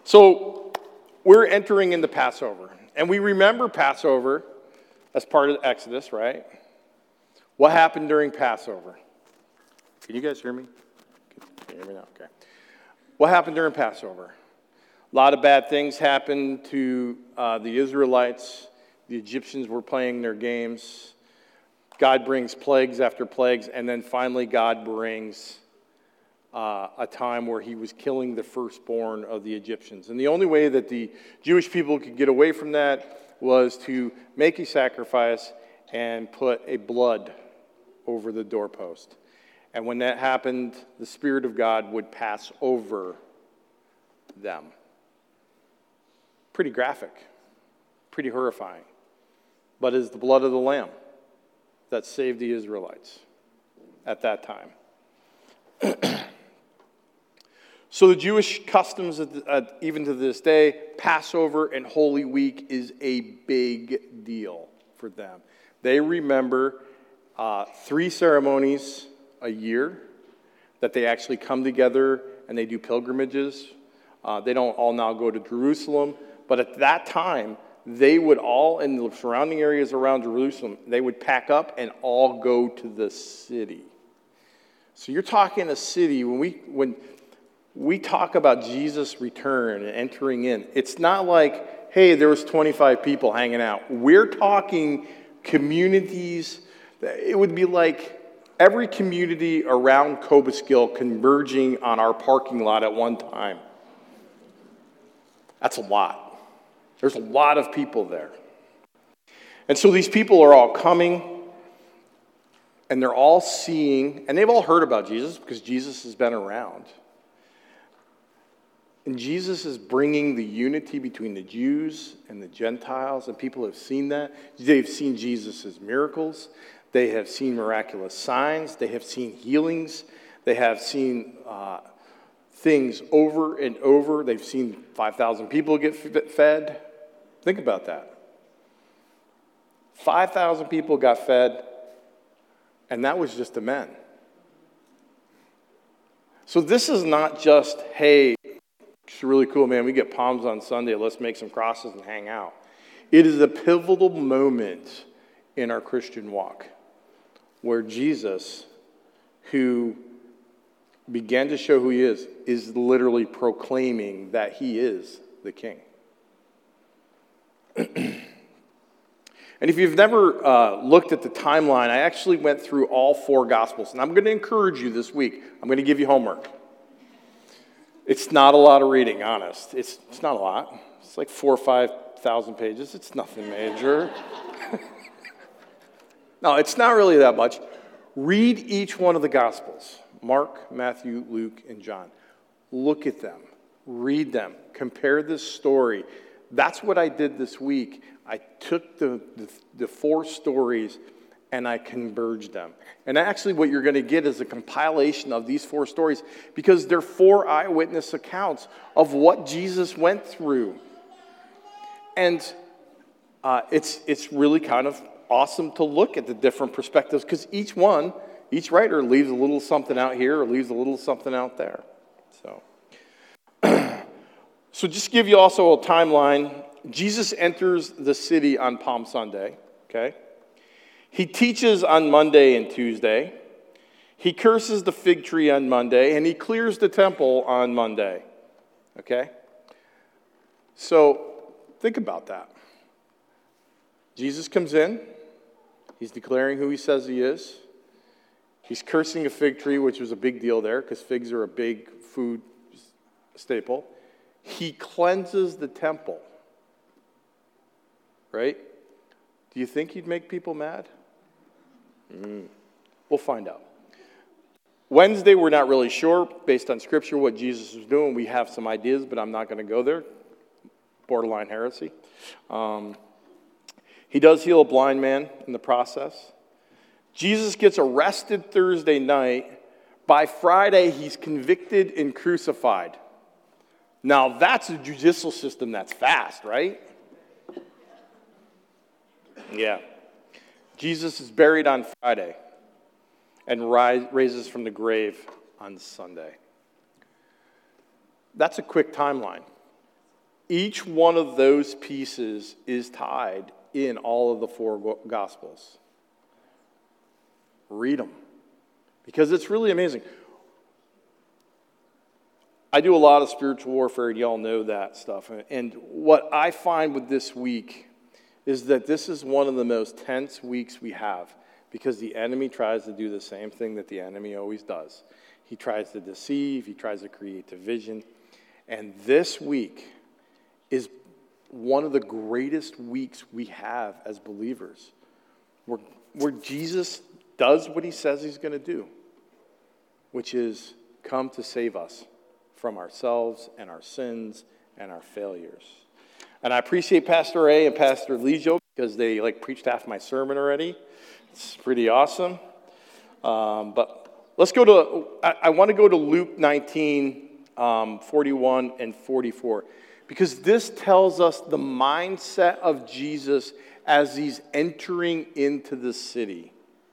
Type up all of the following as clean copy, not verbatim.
So we're entering into Passover, and we remember Passover as part of Exodus, right? What happened during Passover? Can you guys hear me? Can you hear me now? Okay. What happened during Passover? A lot of bad things happened to the Israelites. The Egyptians were playing their games. God brings plagues after plagues, and then finally God brings a time where he was killing the firstborn of the Egyptians. And the only way that the Jewish people could get away from that was to make a sacrifice and put a blood over the doorpost. And when that happened, the Spirit of God would pass over them. Pretty graphic, pretty horrifying. But it's the blood of the Lamb that saved the Israelites at that time. So the Jewish customs, even to this day, Passover and Holy Week is a big deal for them. They remember 3 ceremonies a year that they actually come together and they do pilgrimages. They don't all now go to Jerusalem, but at that time, they would all, in the surrounding areas around Jerusalem, they would pack up and all go to the city. So you're talking a city, when we talk about Jesus' return and entering in, it's not like, hey, there was 25 people hanging out. We're talking communities. It would be like every community around Cobleskill converging on our parking lot at one time. That's a lot. There's a lot of people there. And so these people are all coming, and they're all seeing, and they've all heard about Jesus because Jesus has been around. And Jesus is bringing the unity between the Jews and the Gentiles, and people have seen that. They've seen Jesus' miracles. They have seen miraculous signs. They have seen healings. They have seen things over and over. They've seen 5,000 people get fed. Think about that. 5,000 people got fed, and that was just the men. So this is not just, hey, it's really cool, man. We get palms on Sunday. Let's make some crosses and hang out. It is a pivotal moment in our Christian walk where Jesus, who began to show who he is literally proclaiming that he is the king. And if you've never looked at the timeline, I actually went through all 4 Gospels. And I'm going to encourage you this week. I'm going to give you homework. It's not a lot of reading, honest. It's not a lot. It's like 4,000 or 5,000 pages. It's nothing major. No, it's not really that much. Read each one of the Gospels. Mark, Matthew, Luke, and John. Look at them. Read them. Compare this story. That's what I did this week. I took the 4 stories and I converged them. And actually what you're going to get is a compilation of these 4 stories because they're 4 eyewitness accounts of what Jesus went through. And it's really kind of awesome to look at the different perspectives because each writer leaves a little something out here or leaves a little something out there. So just to give you also a timeline, Jesus enters the city on Palm Sunday, okay? He teaches on Monday and Tuesday. He curses the fig tree on Monday, and he clears the temple on Monday, okay? So think about that. Jesus comes in. He's declaring who he says he is. He's cursing a fig tree, which was a big deal there because figs are a big food staple. He cleanses the temple, right? Do you think he'd make people mad? We'll find out. Wednesday, we're not really sure, based on Scripture, what Jesus was doing. We have some ideas, but I'm not going to go there. Borderline heresy. He does heal a blind man in the process. Jesus gets arrested Thursday night. By Friday, he's convicted and crucified. Now, that's a judicial system that's fast, right? Yeah. Jesus is buried on Friday and raises from the grave on Sunday. That's a quick timeline. Each one of those pieces is tied in all of the four Gospels. Read them, because it's really amazing. I do a lot of spiritual warfare, and y'all know that stuff. And what I find with this week is that this is one of the most tense weeks we have, because the enemy tries to do the same thing that the enemy always does. He tries to deceive, he tries to create division. And this week is one of the greatest weeks we have as believers, where Jesus does what he says he's going to do, which is come to save us from ourselves and our sins and our failures. And I appreciate Pastor A and Pastor Lejo, because they preached half my sermon already. It's pretty awesome. But let's go to, I want to go to Luke 19, 41 and 44. Because this tells us the mindset of Jesus as he's entering into the city.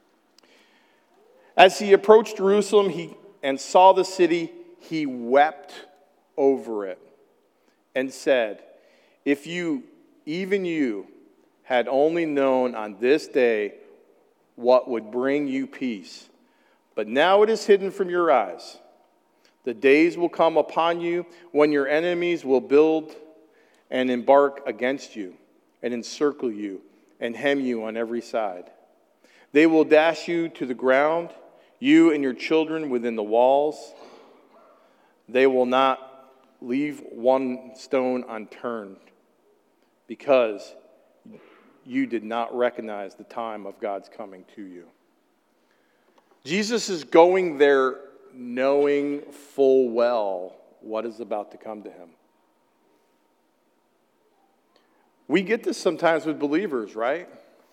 As he approached Jerusalem and saw the city, he wept over it and said, "If you, even you, had only known on this day what would bring you peace. But now it is hidden from your eyes. The days will come upon you when your enemies will build and embark against you and encircle you and hem you on every side. They will dash you to the ground, you and your children within the walls. They will not leave one stone unturned, because you did not recognize the time of God's coming to you." Jesus is going there knowing full well what is about to come to him. We get this sometimes with believers, right?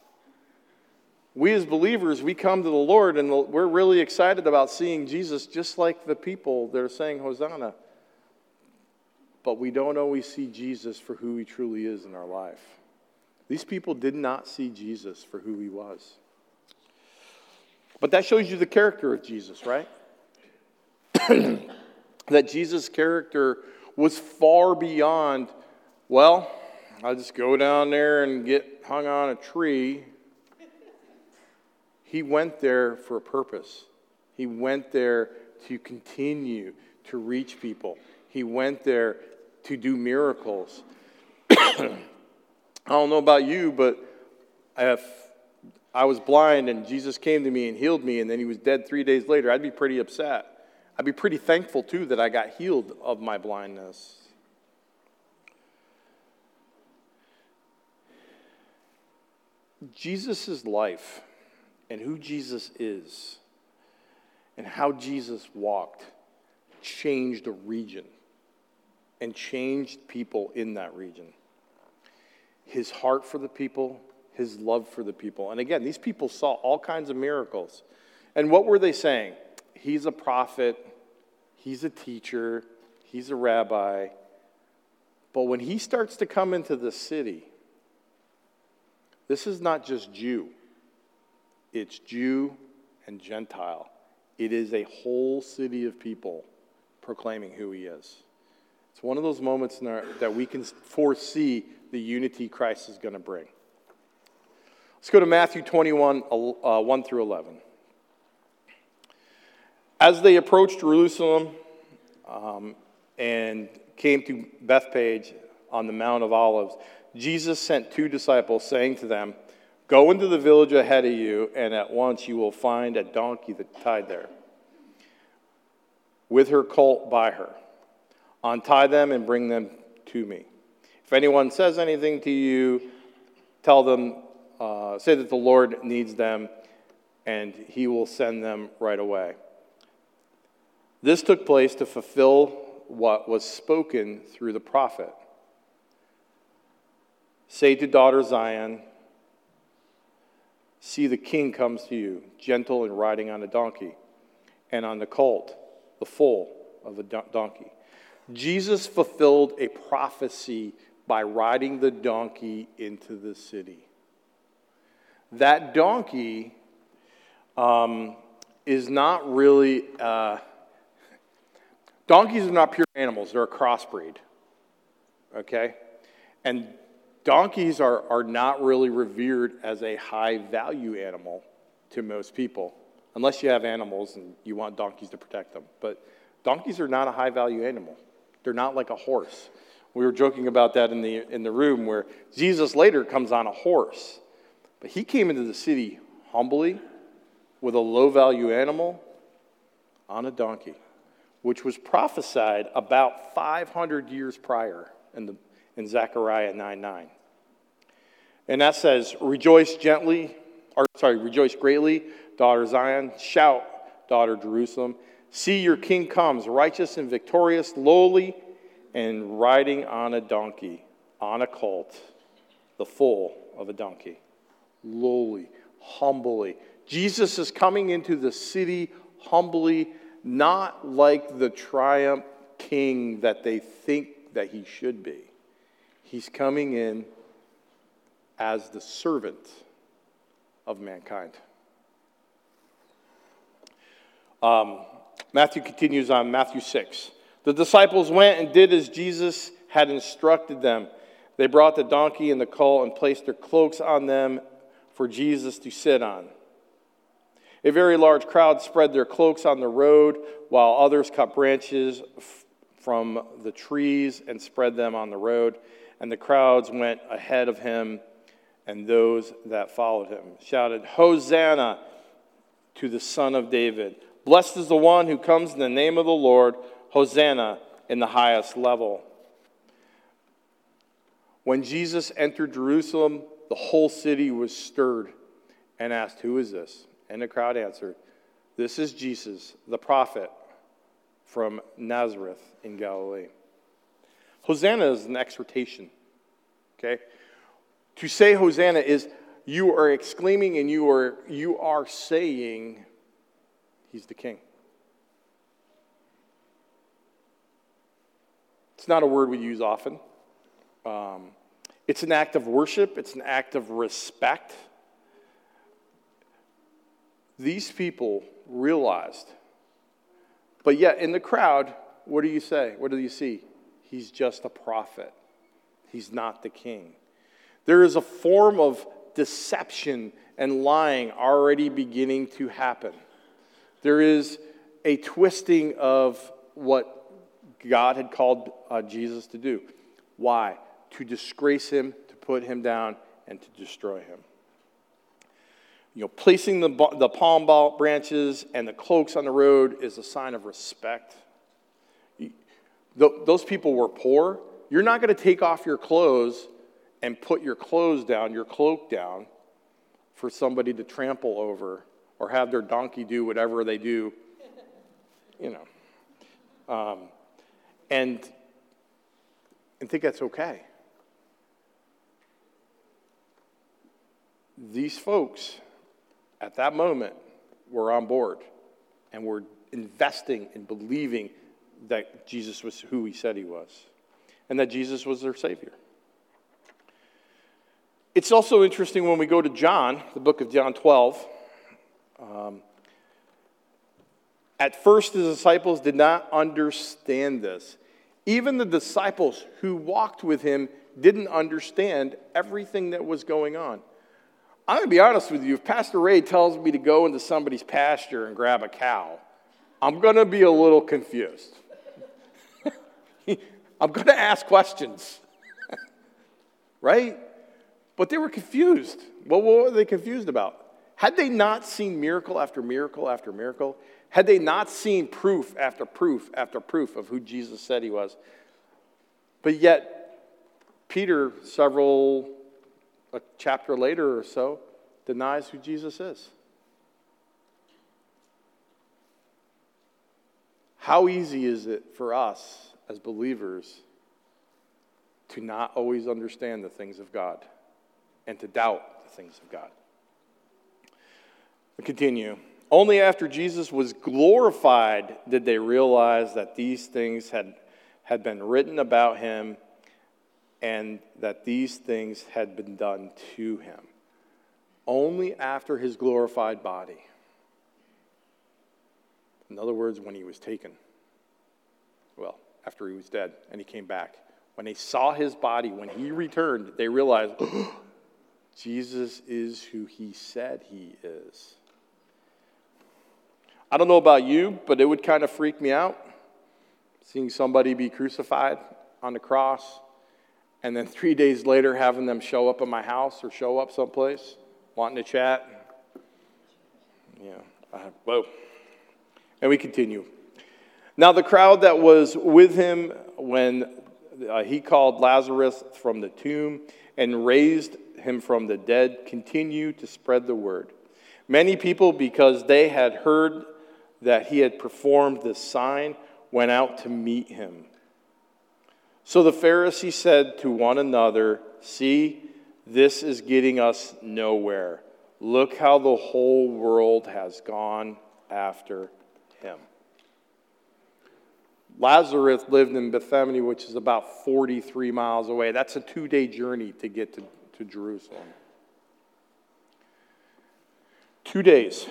We as believers, we come to the Lord and we're really excited about seeing Jesus, just like the people that are saying Hosanna. But we don't always see Jesus for who he truly is in our life. These people did not see Jesus for who he was. But that shows you the character of Jesus, right? That Jesus' character was far beyond, well, I'll just go down there and get hung on a tree. He went there for a purpose. He went there to continue to reach people. He went there to do miracles. I don't know about you, but if I was blind and Jesus came to me and healed me and then he was dead 3 days later, I'd be pretty upset. I'd be pretty thankful, too, that I got healed of my blindness. Jesus' life and who Jesus is and how Jesus walked changed a region and changed people in that region. His heart for the people, his love for the people. And again, these people saw all kinds of miracles. And what were they saying? He's a prophet, he's a teacher, he's a rabbi. But when he starts to come into the city, this is not just Jew. It's Jew and Gentile. It is a whole city of people proclaiming who he is. It's one of those moments that we can foresee the unity Christ is going to bring. Let's go to Matthew 21, 1 through 11. As they approached Jerusalem and came to Bethphage on the Mount of Olives, Jesus sent 2 disciples, saying to them, "Go into the village ahead of you, and at once you will find a donkey that's tied there, with her colt by her. Untie them and bring them to me. If anyone says anything to you, tell them, say that the Lord needs them, and he will send them right away." This took place to fulfill what was spoken through the prophet. "Say to daughter Zion, see, the king comes to you, gentle and riding on a donkey, and on the colt, the foal of a donkey." Jesus fulfilled a prophecy by riding the donkey into the city. That donkey is not really... donkeys are not pure animals. They're a crossbreed. okay? And donkeys are not really revered as a high-value animal to most people, unless you have animals and you want donkeys to protect them. But donkeys are not a high-value animal. They're not like a horse. We were joking about that in the room where Jesus later comes on a horse. But he came into the city humbly with a low-value animal on a donkey, which was prophesied about 500 years prior in Zechariah 9:9. And that says, rejoice greatly, daughter Zion. Shout, daughter Jerusalem. See, your king comes, righteous and victorious, lowly, and riding on a donkey, on a colt, the foal of a donkey. Lowly, humbly. Jesus is coming into the city humbly, not like the triumph king that they think that he should be. He's coming in as the servant of mankind. Matthew continues on, Matthew 6. The disciples went and did as Jesus had instructed them. They brought the donkey and the colt and placed their cloaks on them for Jesus to sit on. A very large crowd spread their cloaks on the road, while others cut branches from the trees and spread them on the road. And the crowds went ahead of him, and those that followed him shouted, Hosanna to the Son of David. Blessed is the one who comes in the name of the Lord. Hosanna in the highest level. When Jesus entered Jerusalem, the whole city was stirred and asked, who is this? And the crowd answered, this is Jesus, the prophet from Nazareth in Galilee. Hosanna is an exhortation, okay? To say Hosanna is you are exclaiming and you are saying he's the king. It's not a word we use often. It's an act of worship. It's an act of respect. These people realized. But yet in the crowd, what do you say? What do you see? He's just a prophet. He's not the king. There is a form of deception and lying already beginning to happen. There is a twisting of what God had called Jesus to do. Why? To disgrace him, to put him down, and to destroy him. Placing the palm branches and the cloaks on the road is a sign of respect. Those people were poor. You're not going to take off your clothes and put your clothes down, your cloak down, for somebody to trample over or have their donkey do whatever they do. And think that's okay. These folks, at that moment, were on board and were investing in believing that Jesus was who he said he was and that Jesus was their Savior. It's also interesting when we go to John, the book of John 12. At first, the disciples did not understand this. Even the disciples who walked with him didn't understand everything that was going on. I'm going to be honest with you. If Pastor Ray tells me to go into somebody's pasture and grab a cow, I'm going to be a little confused. I'm going to ask questions. Right? But they were confused. What were they confused about? Had they not seen miracle after miracle after miracle? Had they not seen proof after proof after proof of who Jesus said he was? But yet, Peter, a chapter later or so, denies who Jesus is. How easy is it for us as believers to not always understand the things of God and to doubt the things of God? We continue. Only after Jesus was glorified did they realize that these things had been written about him and that these things had been done to him. Only after his glorified body. In other words, when he was taken. Well, after he was dead and he came back. When they saw his body, when he returned, they realized, Jesus is who he said he is. I don't know about you, but it would kind of freak me out seeing somebody be crucified on the cross and then 3 days later having them show up at my house or show up someplace wanting to chat. Whoa. And we continue. Now the crowd that was with him when he called Lazarus from the tomb and raised him from the dead continued to spread the word. Many people, because they had heard that he had performed this sign, went out to meet him. So the Pharisees said to one another, "See, this is getting us nowhere. Look how the whole world has gone after him." Lazarus lived in Bethany, which is about 43 miles away. That's a 2-day journey to get to Jerusalem. 2 days.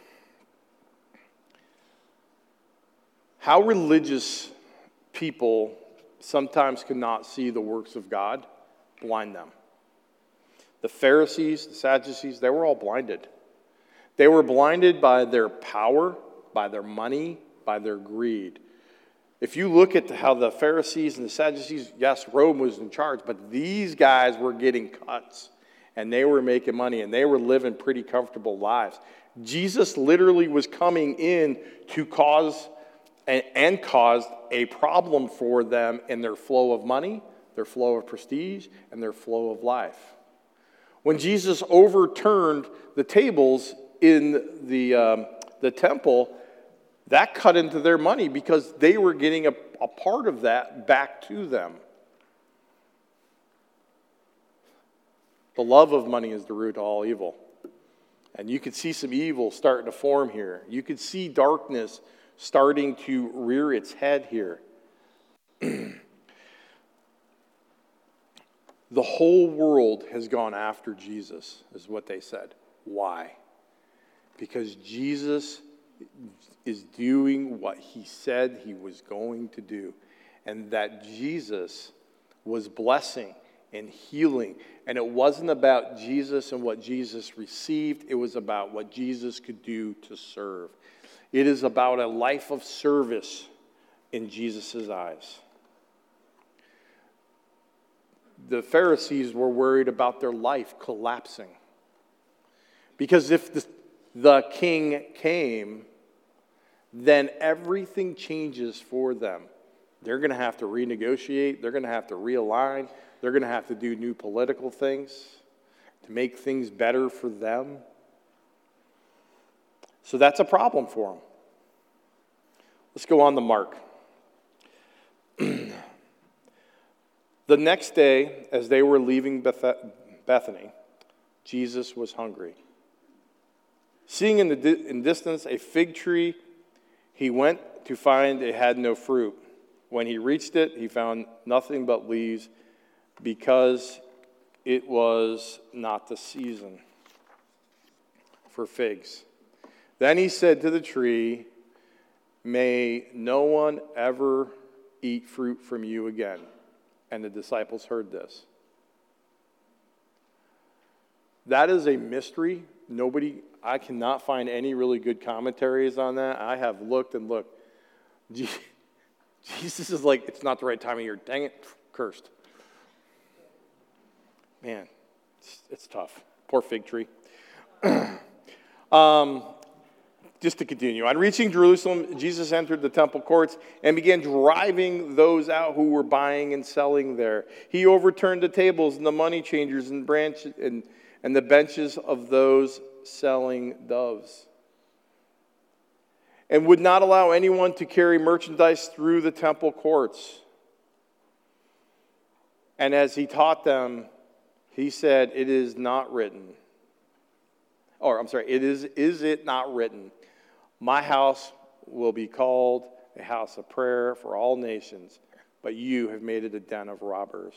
How religious people sometimes cannot see the works of God blind them. The Pharisees, the Sadducees, they were all blinded. They were blinded by their power, by their money, by their greed. If you look at how the Pharisees and the Sadducees, yes, Rome was in charge, but these guys were getting cuts, and they were making money, and they were living pretty comfortable lives. Jesus literally was coming in to cause a problem for them in their flow of money, their flow of prestige, and their flow of life. When Jesus overturned the tables in the temple, that cut into their money because they were getting a part of that back to them. The love of money is the root of all evil. And you could see some evil starting to form here. You could see darkness starting to rear its head here. The whole world has gone after Jesus, is what they said. Why? Because Jesus is doing what he said he was going to do. And that Jesus was blessing and healing. And it wasn't about Jesus and what Jesus received. It was about what Jesus could do to serve. It is about a life of service in Jesus' eyes. The Pharisees were worried about their life collapsing. Because if the king came, then everything changes for them. They're going to have to renegotiate. They're going to have to realign. They're going to have to do new political things to make things better for them. So that's a problem for them. Let's go on to Mark. The next day, as they were leaving Bethany, Jesus was hungry. Seeing in the distance a fig tree, he went to find it had no fruit. When he reached it, he found nothing but leaves because it was not the season for figs. Then he said to the tree, "May no one ever eat fruit from you again." And the disciples heard this. That is a mystery. I cannot find any really good commentaries on that. I have looked and looked. Jesus is like, it's not the right time of year. Dang it, cursed. Man, it's tough. Poor fig tree. Just to continue. On reaching Jerusalem, Jesus entered the temple courts and began driving those out who were buying and selling there. He overturned the tables and the money changers and the benches of those selling doves, and would not allow anyone to carry merchandise through the temple courts. And as he taught them, he said, is it not written? My house will be called a house of prayer for all nations, but you have made it a den of robbers.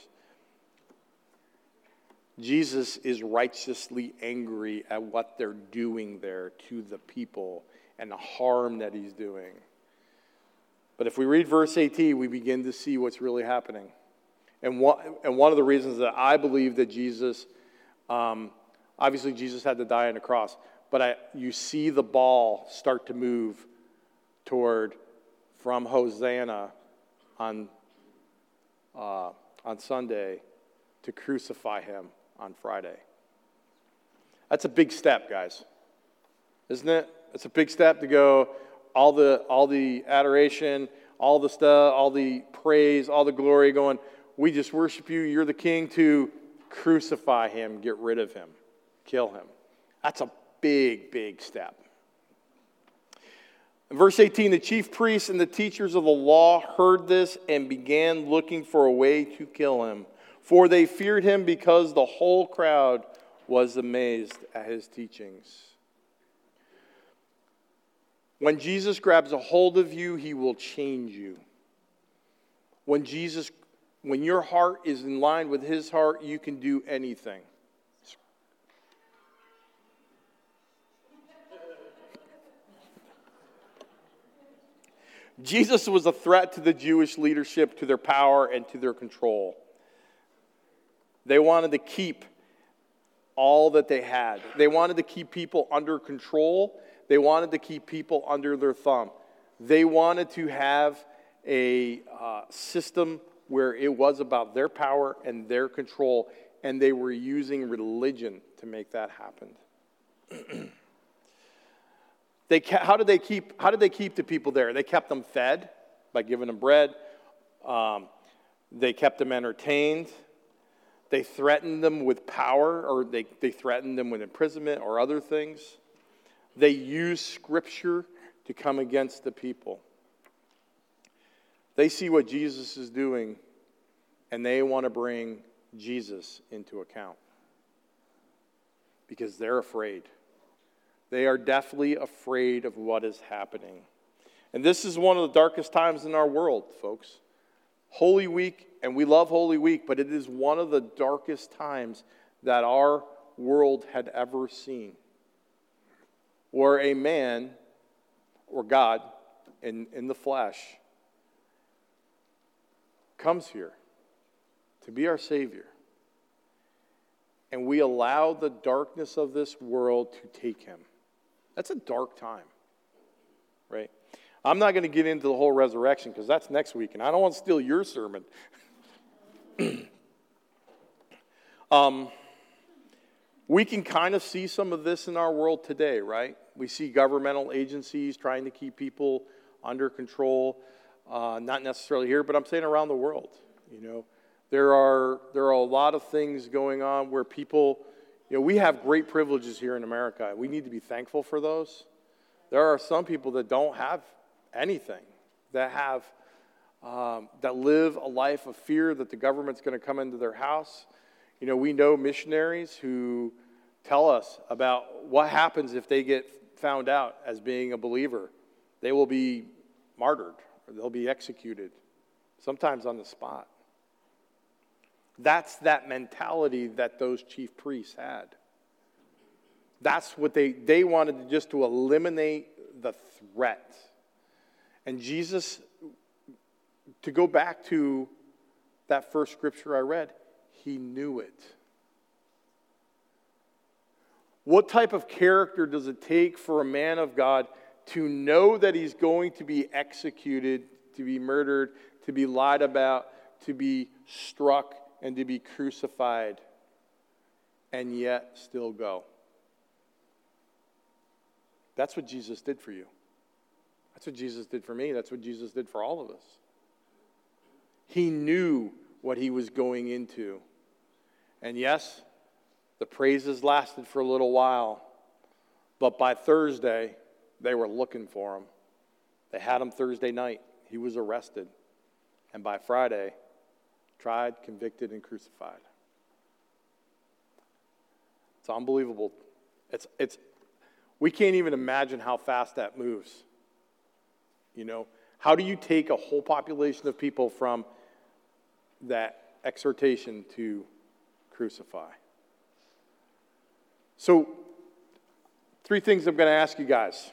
Jesus is righteously angry at what they're doing there to the people and the harm that he's doing. But if we read verse 18, we begin to see what's really happening. And one of the reasons that I believe that Jesus, obviously Jesus had to die on the cross, but you see the ball start to move from Hosanna on Sunday to crucify him on Friday. That's a big step, guys, isn't it? It's a big step to go all the adoration, all the stuff, all the praise, all the glory going, we just worship you, you're the king, to crucify him, get rid of him, kill him. That's a big, big step. In verse 18, the chief priests and the teachers of the law heard this and began looking for a way to kill him, for they feared him because the whole crowd was amazed at his teachings. When Jesus grabs a hold of you, he will change you. When your heart is in line with his heart, you can do anything. Jesus was a threat to the Jewish leadership, to their power, and to their control. They wanted to keep all that they had. They wanted to keep people under control. They wanted to keep people under their thumb. They wanted to have a system where it was about their power and their control, and they were using religion to make that happen. How did they keep the people there? They kept them fed by giving them bread. They kept them entertained. They threatened them with power, or they threatened them with imprisonment or other things. They used Scripture to come against the people. They see what Jesus is doing, and they want to bring Jesus into account because they're afraid. They are definitely afraid of what is happening. And this is one of the darkest times in our world, folks. Holy Week, and we love Holy Week, but it is one of the darkest times that our world had ever seen. Where a man, or God, in the flesh, comes here to be our Savior. And we allow the darkness of this world to take him. That's a dark time, right? I'm not going to get into the whole resurrection because that's next week, and I don't want to steal your sermon. We can kind of see some of this in our world today, right? We see governmental agencies trying to keep people under control, not necessarily here, but I'm saying around the world. You know, there are a lot of things going on where people, you know, we have great privileges here in America. We need to be thankful for those. There are some people that don't have anything, that live a life of fear that the government's going to come into their house. You know, we know missionaries who tell us about what happens if they get found out as being a believer. They will be martyred, or they'll be executed, sometimes on the spot. That's that mentality that those chief priests had. That's what they wanted just to eliminate the threat. And Jesus, to go back to that first scripture I read, he knew it. What type of character does it take for a man of God to know that he's going to be executed, to be murdered, to be lied about, to be struck, and to be crucified, and yet still go? That's what Jesus did for you. That's what Jesus did for me. That's what Jesus did for all of us. He knew what he was going into. And yes, the praises lasted for a little while, but by Thursday, they were looking for him. They had him Thursday night. He was arrested. And by Friday, tried, convicted, and crucified. It's unbelievable. We can't even imagine how fast that moves. You know, how do you take a whole population of people from that exhortation to crucify? So, 4 things I'm going to ask you guys.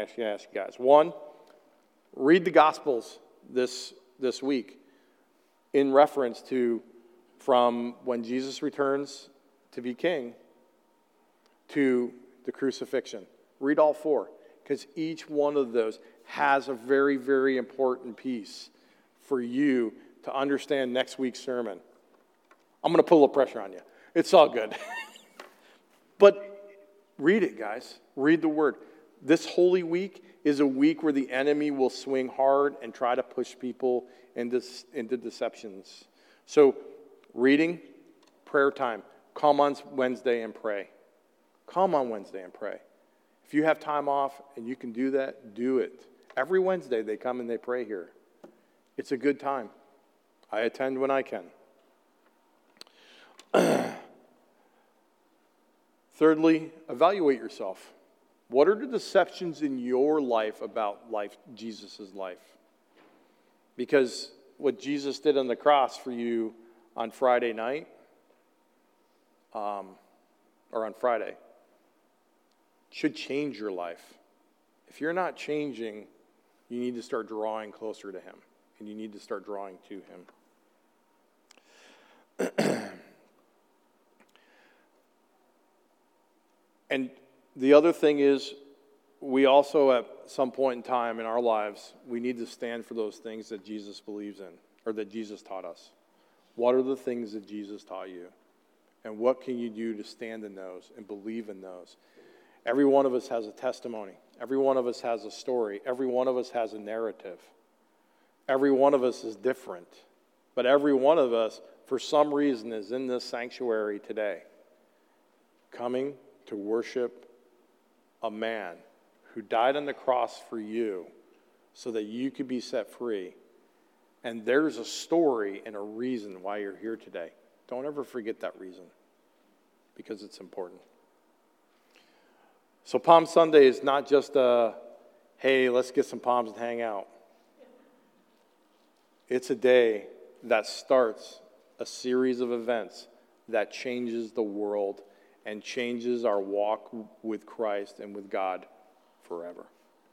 1, read the Gospels this week. in reference to from when Jesus returns to be king to the crucifixion. Read all 4, because each one of those has a very, very important piece for you to understand next week's sermon. I'm going to put a little pressure on you. It's all good. But read it, guys. Read the word. This Holy Week is a week where the enemy will swing hard and try to push people into deceptions. So, reading, prayer time. Come on Wednesday and pray. Come on Wednesday and pray. If you have time off and you can do that, do it. Every Wednesday they come and they pray here. It's a good time. I attend when I can. Thirdly, evaluate yourself. What are the deceptions in your life about life, Jesus' life? Because what Jesus did on the cross for you on Friday night, or on Friday, should change your life. If you're not changing, you need to start drawing closer to him, and you need to start drawing to him. And the other thing is, we also, at some point in time in our lives, we need to stand for those things that Jesus believes in, or that Jesus taught us. What are the things that Jesus taught you? And what can you do to stand in those and believe in those? Every one of us has a testimony. Every one of us has a story. Every one of us has a narrative. Every one of us is different. But every one of us, for some reason, is in this sanctuary today, coming to worship a man who died on the cross for you so that you could be set free. And there's a story and a reason why you're here today. Don't ever forget that reason, because it's important. So Palm Sunday is not just a, hey, let's get some palms and hang out. It's a day that starts a series of events that changes the world and changes our walk with Christ and with God forever.